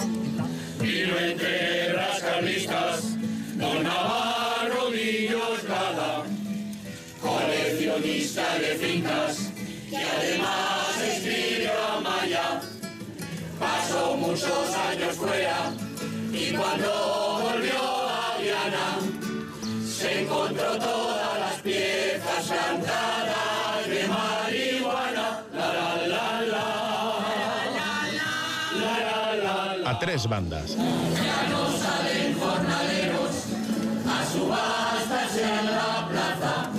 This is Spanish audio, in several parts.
Vino entre tierras carlistas, don Navarro Millos Gala, coleccionista de fincas, y además escribió a Maya. Pasó muchos años fuera, y cuando volvió a Viana, se encontró todas las piezas cantadas de marihuana. La, la, la, la. A tres bandas. Ya no salen jornaleros a subastas en la plaza.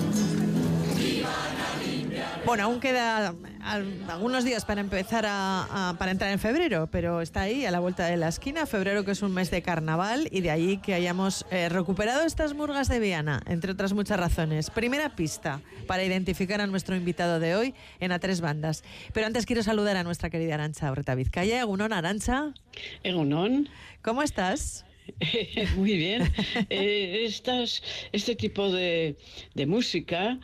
Bueno, aún queda algunos días para empezar para entrar en febrero, pero está ahí a la vuelta de la esquina. Febrero, que es un mes de carnaval, y de ahí que hayamos recuperado estas murgas de Viana, entre otras muchas razones. Primera pista para identificar a nuestro invitado de hoy en A Tres Bandas. Pero antes quiero saludar a nuestra querida Arantxa Orreta Vizcaya. Egunon, Arantxa. Egunon. ¿Cómo estás? Muy bien. Este tipo de música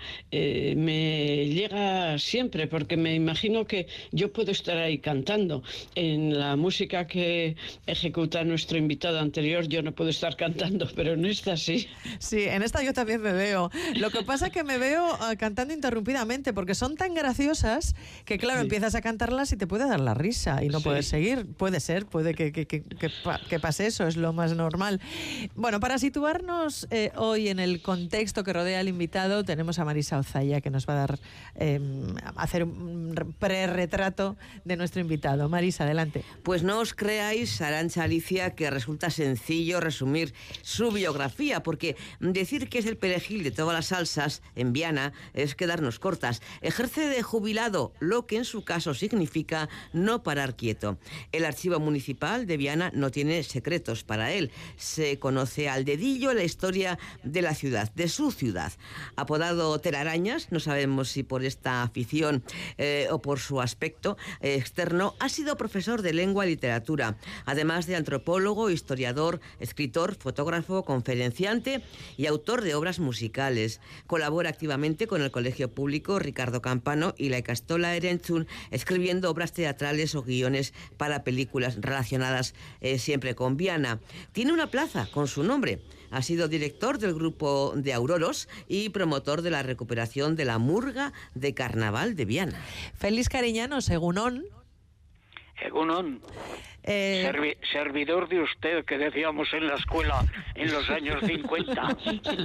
me llega siempre, porque me imagino que yo puedo estar ahí cantando. En la música que ejecuta nuestro invitado anterior yo no puedo estar cantando, pero en esta sí. Sí, en esta yo también me veo. Lo que pasa es que me veo cantando interrumpidamente, porque son tan graciosas que, claro, Sí. empiezas a cantarlas y te puede dar la risa y no Sí. puedes seguir. Puede ser, puede que pase eso, es lo más normal. Bueno, para situarnos hoy en el contexto que rodea al invitado, tenemos a Marisa Ozaya, que nos va a dar hacer un pre-retrato de nuestro invitado. Marisa, adelante. Pues no os creáis, Arantxa, Alicia, que resulta sencillo resumir su biografía, porque decir que es el perejil de todas las salsas en Viana es quedarnos cortas. Ejerce de jubilado, lo que en su caso significa no parar quieto. El archivo municipal de Viana no tiene secretos para él. Se conoce al dedillo la historia de la ciudad, de su ciudad. Apodado Telarañas, no sabemos si por esta afición o por su aspecto externo, ha sido profesor de lengua y literatura, además de antropólogo, historiador, escritor, fotógrafo, conferenciante y autor de obras musicales. Colabora activamente con el Colegio Público Ricardo Campano y la Ikastola Erentzun, escribiendo obras teatrales o guiones para películas relacionadas siempre con Viana. Tiene una plaza con su nombre. Ha sido director del grupo de Auroros y promotor de la recuperación de la murga de carnaval de Viana. Félix Cariñanos, egunon. Egunon, servidor de usted, que decíamos en la escuela en los años 50.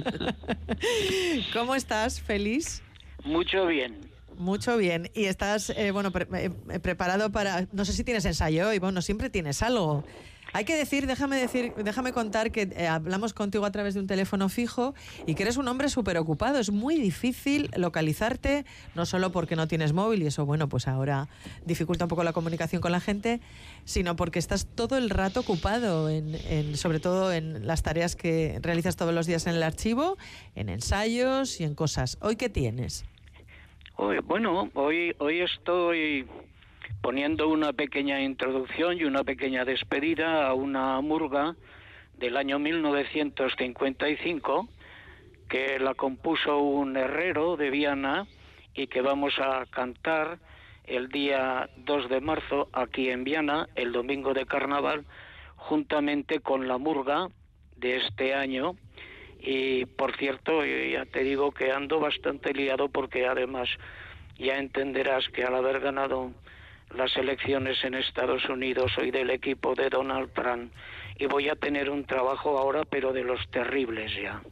¿Cómo estás, Félix? Mucho bien. Mucho bien. Y estás, preparado para... No sé si tienes ensayo hoy, bueno, siempre tienes algo. Hay que déjame contar que hablamos contigo a través de un teléfono fijo y que eres un hombre súper ocupado. Es muy difícil localizarte, no solo porque no tienes móvil y eso, bueno, pues ahora dificulta un poco la comunicación con la gente, sino porque estás todo el rato ocupado, sobre todo en las tareas que realizas todos los días en el archivo, en ensayos y en cosas. ¿Hoy qué tienes? Hoy estoy poniendo una pequeña introducción y una pequeña despedida a una murga del año 1955 que la compuso un herrero de Viana y que vamos a cantar el día 2 de marzo aquí en Viana, el domingo de carnaval, juntamente con la murga de este año. Y por cierto, ya te digo que ando bastante liado porque además ya entenderás que al haber ganado las elecciones en Estados Unidos soy del equipo de Donald Trump y voy a tener un trabajo ahora, pero de los terribles ya.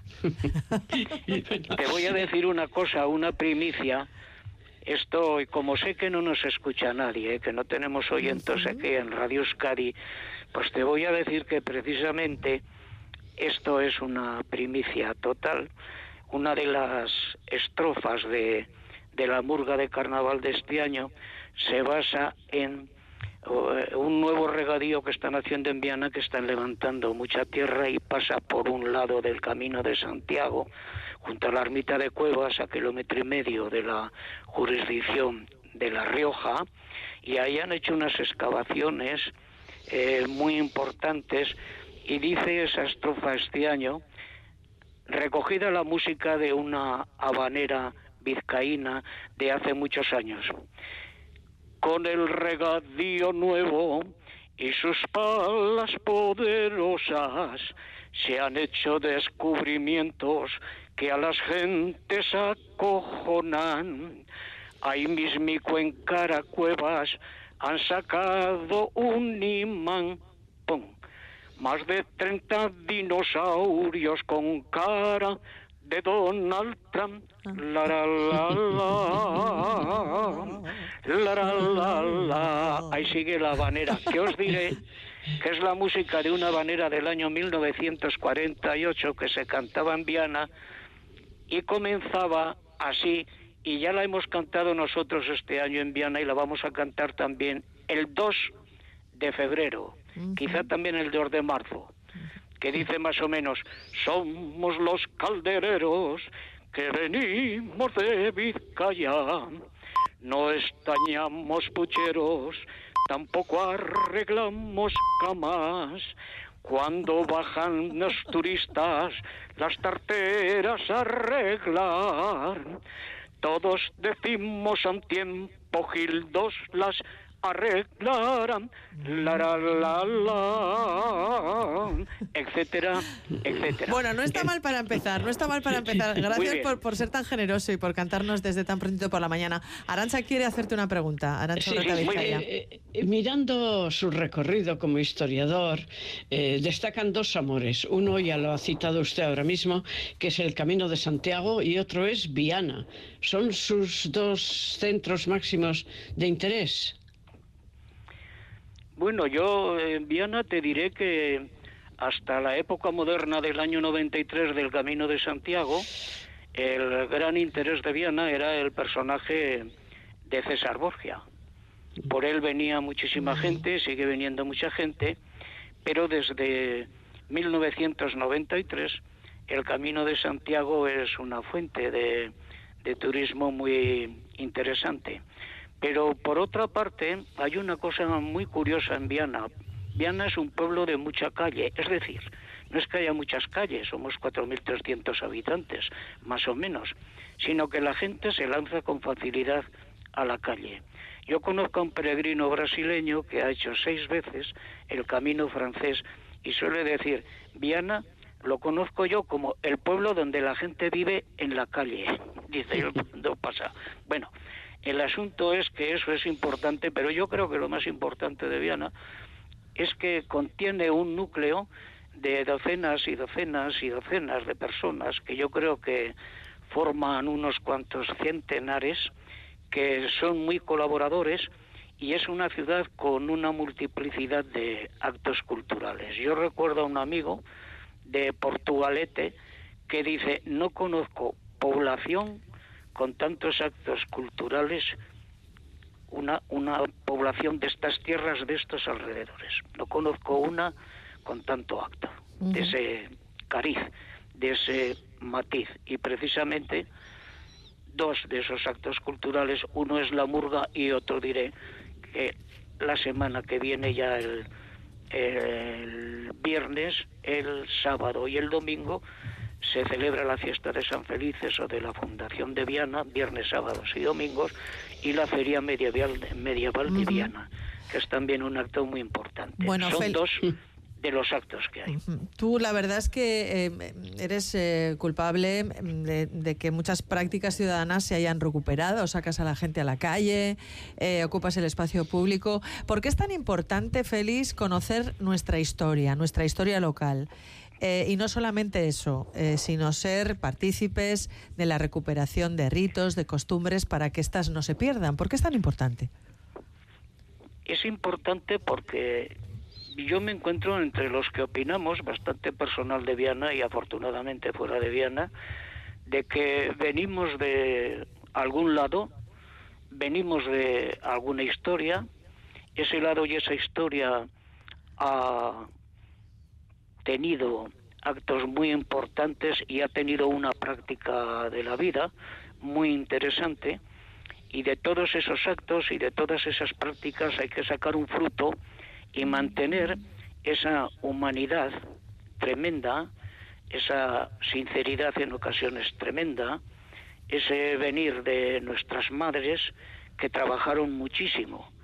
Te voy a decir una cosa, una primicia. Esto, como sé que no nos escucha nadie, que no tenemos oyentes aquí en Radio Euskadi, pues te voy a decir que precisamente esto es una primicia total. Una de las estrofas de la murga de carnaval de este año se basa en un nuevo regadío que están haciendo en Viana, que están levantando mucha tierra y pasa por un lado del Camino de Santiago, junto a la ermita de Cuevas, a 1,5 kilómetros de la jurisdicción de La Rioja, y ahí han hecho unas excavaciones muy importantes, y dice esa estrofa este año, recogida la música de una habanera vizcaína de hace muchos años. Con el regadío nuevo y sus palas poderosas se han hecho descubrimientos que a las gentes acojonan. Ahí mismico en Caracuevas han sacado un imán, ¡pum! Más de 30 dinosaurios con cara de Donald Trump. La la la la, la la la. Ahí sigue la habanera, que os diré que es la música de una habanera del año 1948 que se cantaba en Viana y comenzaba así, y ya la hemos cantado nosotros este año en Viana y la vamos a cantar también el 2 de febrero, quizá también el 2 de marzo, que dice más o menos: somos los caldereros que venimos de Vizcaya, no estañamos pucheros, tampoco arreglamos camas. Cuando bajan los turistas las tarteras a arreglar, todos decimos a un tiempo gildos las arreglarán, la la la la, etcétera, etcétera. Bueno, no está mal para empezar, no está mal para empezar. Gracias por ser tan generoso y por cantarnos desde tan prontito por la mañana. Arantxa quiere hacerte una pregunta. Arantxa Rota Vizcaya. Mirando su recorrido como historiador, destacan dos amores. Uno ya lo ha citado usted ahora mismo, que es el Camino de Santiago, y otro es Viana. ¿Son sus dos centros máximos de interés? Bueno, yo en Viana te diré que hasta la época moderna del año 93 del Camino de Santiago, el gran interés de Viana era el personaje de César Borgia. Por él venía muchísima gente, sigue viniendo mucha gente, pero desde 1993 el Camino de Santiago es una fuente de turismo muy interesante. Pero por otra parte hay una cosa muy curiosa en Viana. Viana es un pueblo de mucha calle, es decir, no es que haya muchas calles, somos 4.300 habitantes, más o menos, sino que la gente se lanza con facilidad a la calle. Yo conozco a un peregrino brasileño que ha hecho 6 veces el camino francés y suele decir: Viana lo conozco yo como el pueblo donde la gente vive en la calle. Dice, no pasa. Bueno, el asunto es que eso es importante, pero yo creo que lo más importante de Viana es que contiene un núcleo de docenas y docenas y docenas de personas que yo creo que forman unos cuantos centenares, que son muy colaboradores, y es una ciudad con una multiplicidad de actos culturales. Yo recuerdo a un amigo de Portugalete que dice: no conozco población con tantos actos culturales, una población de estas tierras, de estos alrededores. No conozco una con tanto acto, de ese cariz, de ese matiz. Y precisamente 2 de esos actos culturales, uno es la murga y otro diré que la semana que viene, ya el viernes, el sábado y el domingo, se celebra la fiesta de San Felices o de la Fundación de Viana, viernes, sábados y domingos, y la Feria Medieval de Viana, que es también un acto muy importante. Bueno, son 2 de los actos que hay. Tú la verdad es que eres culpable de que muchas prácticas ciudadanas se hayan recuperado. Sacas a la gente a la calle, ocupas el espacio público. ¿Por qué es tan importante, Félix, conocer nuestra historia local? Y no solamente eso, sino ser partícipes de la recuperación de ritos, de costumbres, para que éstas no se pierdan. ¿Por qué es tan importante? Es importante porque yo me encuentro entre los que opinamos, bastante personal de Viana y afortunadamente fuera de Viana, de que venimos de algún lado, venimos de alguna historia, ese lado y esa historia ha tenido actos muy importantes y ha tenido una práctica de la vida muy interesante, y de todos esos actos y de todas esas prácticas hay que sacar un fruto y mantener esa humanidad tremenda, esa sinceridad en ocasiones tremenda, ese venir de nuestras madres que trabajaron muchísimo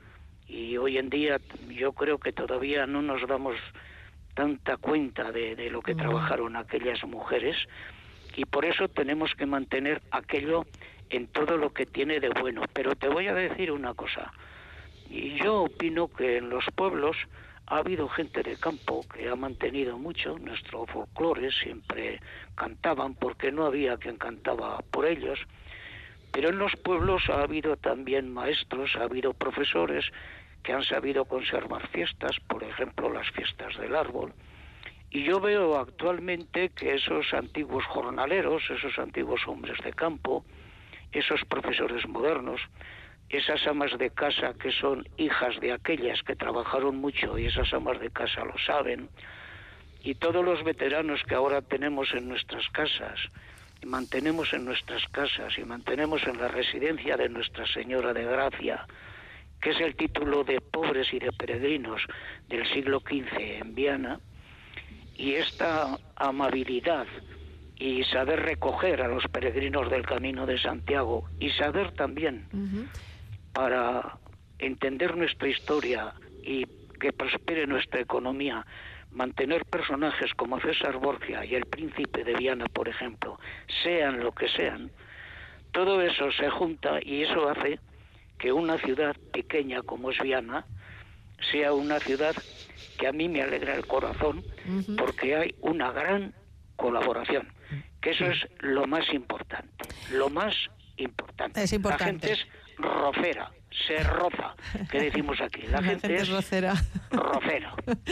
y hoy en día yo creo que todavía no nos damos tanta cuenta de lo que trabajaron aquellas mujeres, y por eso tenemos que mantener aquello en todo lo que tiene de bueno. Pero te voy a decir una cosa, y yo opino que en los pueblos ha habido gente de campo que ha mantenido mucho nuestro folclore, siempre cantaban porque no había quien cantaba por ellos, pero en los pueblos ha habido también maestros, ha habido profesores que han sabido conservar fiestas, por ejemplo las fiestas del árbol, y yo veo actualmente que esos antiguos jornaleros, esos antiguos hombres de campo, esos profesores modernos, esas amas de casa que son hijas de aquellas que trabajaron mucho, y esas amas de casa lo saben, y todos los veteranos que ahora tenemos en nuestras casas, y mantenemos en nuestras casas, y mantenemos en la residencia de Nuestra Señora de Gracia, que es el título de pobres y de peregrinos del siglo XV en Viana, y esta amabilidad y saber recoger a los peregrinos del Camino de Santiago, y saber también para entender nuestra historia y que prospere nuestra economía, mantener personajes como César Borgia y el Príncipe de Viana, por ejemplo, sean lo que sean, todo eso se junta y eso hace que una ciudad pequeña como es Viana sea una ciudad que a mí me alegra el corazón, porque hay una gran colaboración, que eso es lo más importante, lo más importante. Es importante. La gente es rocera, se roza, que decimos aquí. La gente es rocera. Rocera.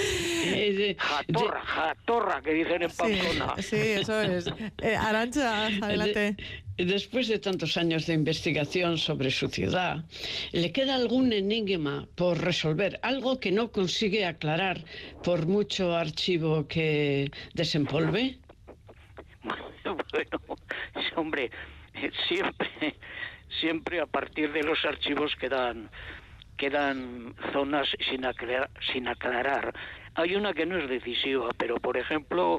Jatorra, que dicen en Pamplona. Sí, eso es. Arantxa, adelante. Después de tantos años de investigación sobre su ciudad, ¿le queda algún enigma por resolver? Algo que no consigue aclarar por mucho archivo que desempolve. Bueno, hombre, siempre a partir de los archivos quedan zonas sin aclarar. Hay una que no es decisiva, pero por ejemplo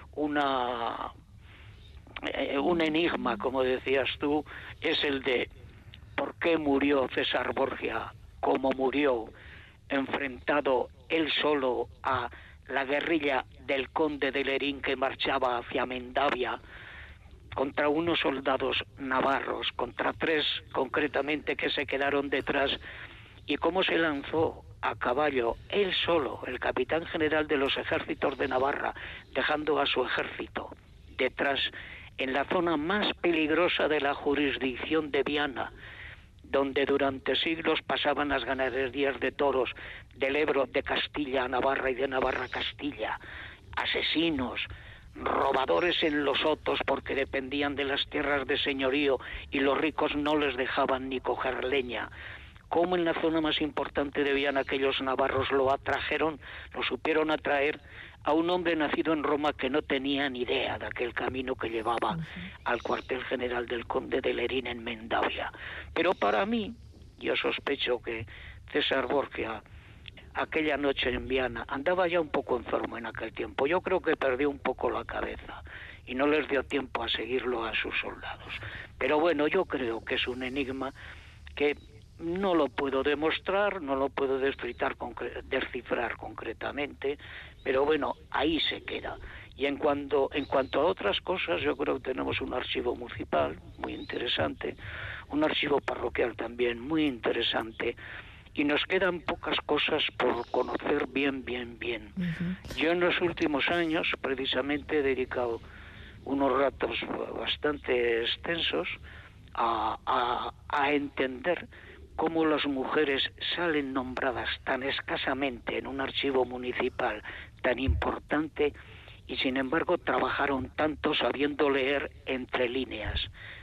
un enigma, como decías tú, es el de por qué murió César Borgia como murió, enfrentado él solo a la guerrilla del conde de Lerín que marchaba hacia Mendavia, contra unos soldados navarros, contra 3 concretamente que se quedaron detrás, y cómo se lanzó a caballo, él solo, el capitán general de los ejércitos de Navarra, dejando a su ejército detrás, en la zona más peligrosa de la jurisdicción de Viana, donde durante siglos pasaban las ganaderías de toros del Ebro de Castilla a Navarra y de Navarra a Castilla, asesinos, robadores en los sotos porque dependían de las tierras de señorío y los ricos no les dejaban ni coger leña. Cómo en la zona más importante de Viana aquellos navarros lo supieron atraer a un hombre nacido en Roma que no tenía ni idea de aquel camino que llevaba al cuartel general del conde de Lerín en Mendavia. Pero para mí, yo sospecho que César Borgia, aquella noche en Viana, andaba ya un poco enfermo en aquel tiempo. Yo creo que perdió un poco la cabeza y no les dio tiempo a seguirlo a sus soldados. Pero bueno, yo creo que es un enigma que no lo puedo demostrar, no lo puedo descifrar concretamente, pero bueno, ahí se queda. Y en cuanto a otras cosas, yo creo que tenemos un archivo municipal muy interesante, un archivo parroquial también muy interesante, y nos quedan pocas cosas por conocer bien. Yo en los últimos años, precisamente, he dedicado unos ratos bastante extensos a entender cómo las mujeres salen nombradas tan escasamente en un archivo municipal tan importante y sin embargo trabajaron tanto sabiendo leer entre líneas.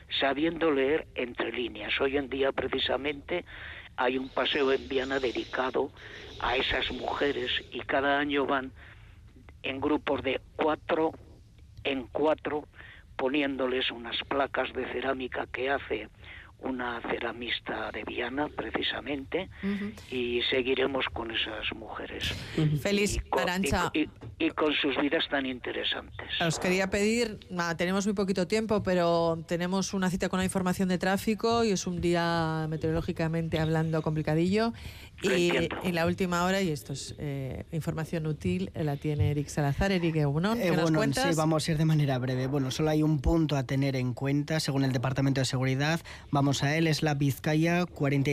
Hoy en día precisamente hay un paseo en Viana dedicado a esas mujeres y cada año van en grupos de 4 en 4 poniéndoles unas placas de cerámica que hace una ceramista de Viana, precisamente, y seguiremos con esas mujeres. Feliz, Arantxa. y con sus vidas tan interesantes. Os quería pedir, tenemos muy poquito tiempo, pero tenemos una cita con la información de tráfico y es un día meteorológicamente hablando complicadillo. Y la última hora, y esto es información útil, la tiene Eric Salazar. Eric Egunon, ¿qué nos cuentas? Sí, vamos a ir de manera breve. Bueno, solo hay un punto a tener en cuenta, según el Departamento de Seguridad. Vamos a él, es la Vizcaya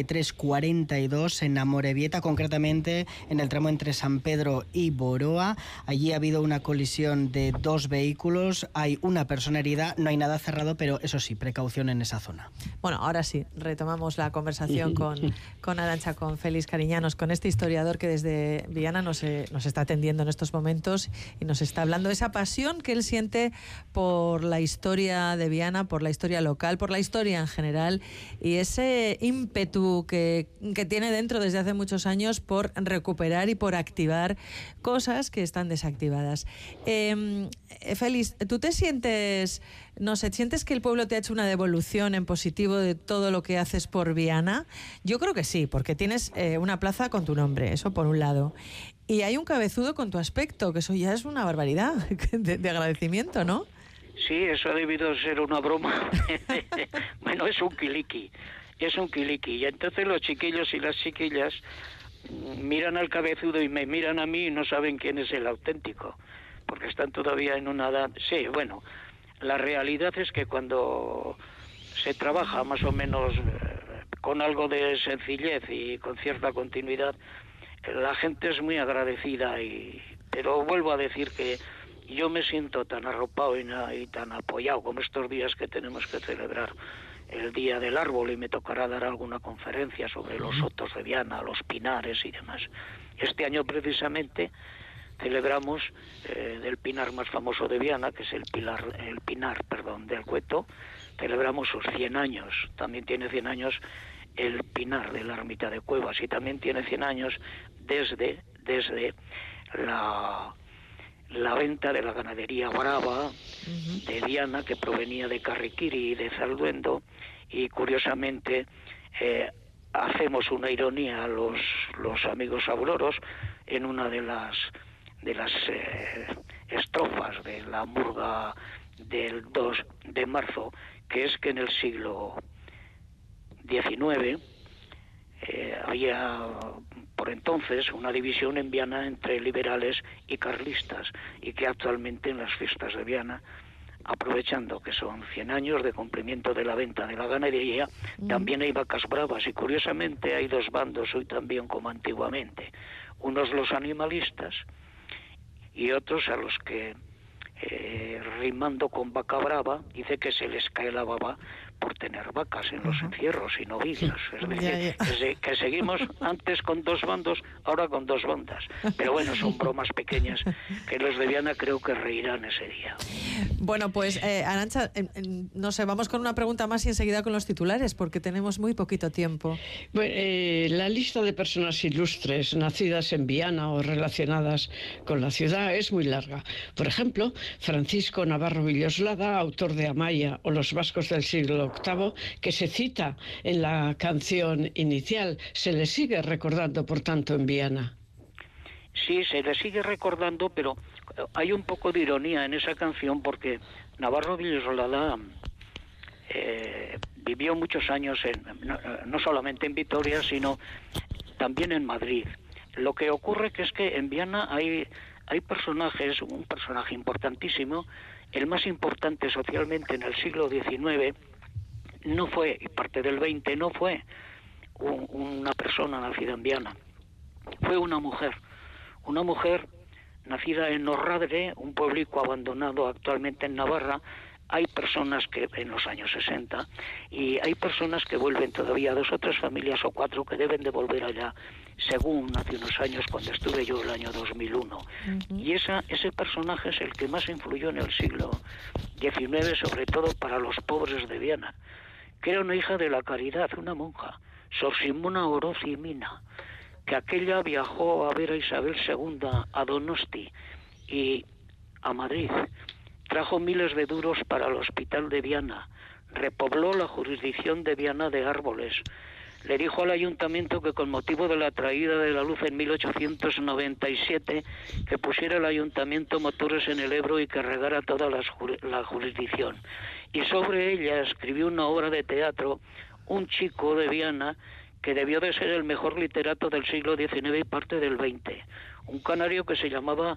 4342 en Amorebieta, concretamente en el tramo entre San Pedro y Boroa. Allí ha habido una colisión de 2 vehículos, hay una persona herida, no hay nada cerrado, pero eso sí, precaución en esa zona. Bueno, ahora sí, retomamos la conversación con Arantxa, con Félix Cariñanos, con este historiador que desde Viana nos está atendiendo en estos momentos y nos está hablando de esa pasión que él siente por la historia de Viana, por la historia local, por la historia en general, y ese ímpetu que tiene dentro desde hace muchos años por recuperar y por activar cosas que están desactivadas. Félix, ¿tú te sientes, sientes que el pueblo te ha hecho una devolución en positivo de todo lo que haces por Viana? Yo creo que sí, porque tienes una plaza con tu nombre, eso por un lado. Y hay un cabezudo con tu aspecto, que eso ya es una barbaridad de agradecimiento, ¿no? Sí, eso ha debido ser una broma. Bueno, es un quiliqui. Y entonces los chiquillos y las chiquillas miran al cabezudo y me miran a mí y no saben quién es el auténtico, porque están todavía en una edad... Sí, bueno, la realidad es que cuando se trabaja más o menos con algo de sencillez y con cierta continuidad, la gente es muy agradecida, pero vuelvo a decir que yo me siento tan arropado y tan apoyado como estos días que tenemos que celebrar el Día del Árbol, y me tocará dar alguna conferencia sobre los sotos de Viana, los pinares y demás. Este año precisamente celebramos del pinar más famoso de Viana, que es el pinar del Cueto, celebramos sus 100 años. También tiene 100 años el pinar de la ermita de Cuevas, y también tiene 100 años desde la venta de la ganadería brava de Viana, que provenía de Carriquiri y de Zalduendo, y curiosamente hacemos una ironía a los amigos auroros en una de las estrofas de la murga del 2 de marzo, que es que en el siglo XIX había por entonces una división en Viana entre liberales y carlistas, y que actualmente en las fiestas de Viana, aprovechando que son 100 años de cumplimiento de la venta de la ganadería, también hay vacas bravas, y curiosamente hay 2 bandos hoy también como antiguamente, unos los animalistas y otros a los que rimando con vaca brava dice que se les cae la baba por tener vacas en los encierros y novillos. Es decir, que seguimos antes con 2 bandos, ahora con 2 bandas. Pero bueno, son bromas pequeñas que los de Viana creo que reirán ese día. Bueno, pues Arantxa, no sé, vamos con una pregunta más y enseguida con los titulares, porque tenemos muy poquito tiempo. Bueno, la lista de personas ilustres nacidas en Viana o relacionadas con la ciudad es muy larga. Por ejemplo, Francisco Navarro Villoslada, autor de Amaya o Los vascos del siglo VIII, que se cita en la canción inicial. Se le sigue recordando, por tanto, en Viana. Sí, se le sigue recordando, pero hay un poco de ironía en esa canción, porque Navarro Villoslada vivió muchos años no solamente en Vitoria, sino también en Madrid. Lo que ocurre que es que en Viana hay personajes, un personaje importantísimo, el más importante socialmente en el siglo XIX, no fue, y parte del XX, no fue una persona nacida en Viana, fue una mujer nacida en Orradre, un pueblico abandonado actualmente en Navarra. Hay personas que en los años 60, y hay personas que vuelven todavía, 2 o 3 familias o 4 que deben de volver allá, según hace unos años cuando estuve yo el año 2001. Y ese personaje es el que más influyó en el siglo XIX, sobre todo para los pobres de Viana, que era una hija de la caridad, una monja, Sor Simona Oroz y Mina, que aquella viajó a ver a Isabel II a Donosti y a Madrid, trajo miles de duros para el hospital de Viana, repobló la jurisdicción de Viana de árboles, le dijo al ayuntamiento que con motivo de la traída de la luz en 1897, que pusiera el ayuntamiento motores en el Ebro y que regara toda la jurisdicción. Y sobre ella escribió una obra de teatro, un chico de Viana, que debió de ser el mejor literato del siglo XIX y parte del XX. Un canario que se llamaba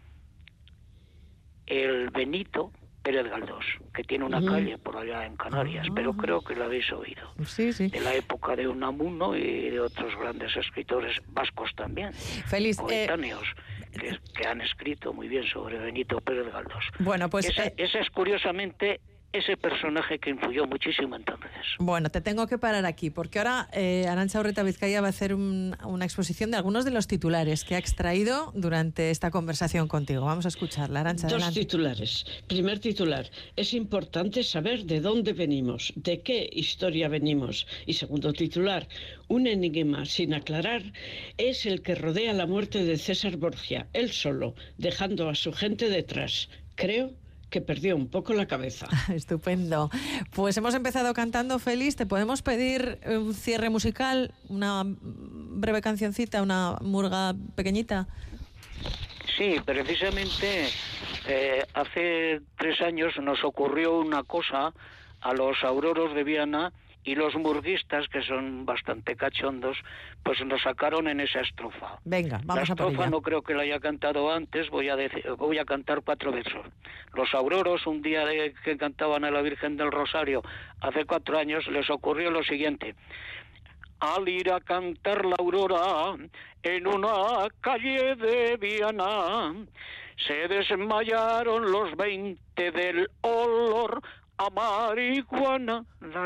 el Benito Pérez Galdós, que tiene una calle por allá en Canarias, pero creo que lo habéis oído. Sí, sí. De la época de Unamuno y de otros grandes escritores vascos también, Feliz, coetáneos, que han escrito muy bien sobre Benito Pérez Galdós. Bueno, pues... Ese es curiosamente ese personaje que influyó muchísimo entonces. Bueno, te tengo que parar aquí, porque ahora Arantxa Urreta Vizcaya va a hacer una exposición de algunos de los titulares que ha extraído durante esta conversación contigo. Vamos a escucharla, Arantxa. Dos adelante. titulares. Primer titular, es importante saber de dónde venimos, de qué historia venimos. Y segundo titular, un enigma sin aclarar es el que rodea la muerte de César Borgia, él solo, dejando a su gente detrás. Creo que perdió un poco la cabeza. Estupendo. Pues hemos empezado cantando, Félix. ¿Te podemos pedir un cierre musical? Una breve cancioncita, una murga pequeñita. Sí, precisamente hace 3 años nos ocurrió una cosa a los auroros de Viana, y los murguistas, que son bastante cachondos, pues nos sacaron en esa estrofa. Venga, vamos la a por estrofa ella. No creo que la haya cantado antes, voy a cantar 4 versos. Los auroros, un día que cantaban a la Virgen del Rosario, hace 4 años, les ocurrió lo siguiente. Al ir a cantar la aurora en una calle de Viana, se desmayaron los 20 del olor a marihuana,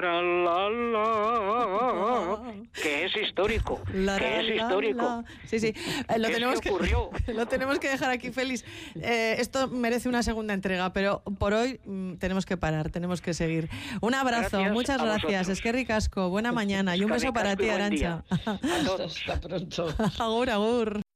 que es histórico, Sí, sí. Lo tenemos que dejar aquí, Félix. Esto merece una segunda entrega, pero por hoy tenemos que parar, tenemos que seguir. Un abrazo, Gracias muchas a gracias. vosotros. Eskerrik asko, buena mañana y un beso para ti, Arantxa. A todos. Hasta pronto. Agur, agur.